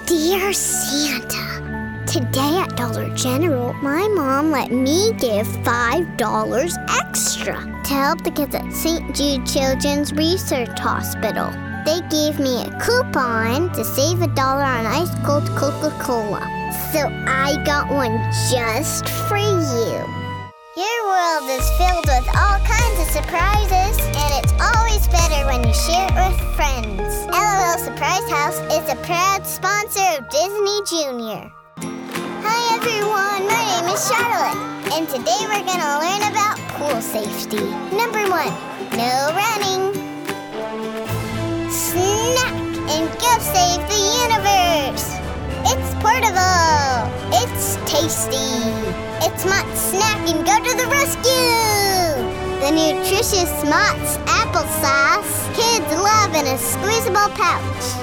Dear Santa, today at Dollar General, my mom let me give $5 extra to help the kids at St. Jude Children's Research Hospital. They gave me a coupon to save $1 on ice cold Coca-Cola. So I got one just for you. Your world is filled with all kinds of surprises, and it's always better when you share it with friends. LOL Surprise House is a proud sponsor of Disney Junior. Hi everyone, my name is Charlotte, and today we're gonna learn about pool safety. Number 1, no running. Snack and go save the universe. It's portable. It's tasty. It's Mott's Snack and go to the rescue. The nutritious Mott's applesauce kids love in a squeezable pouch.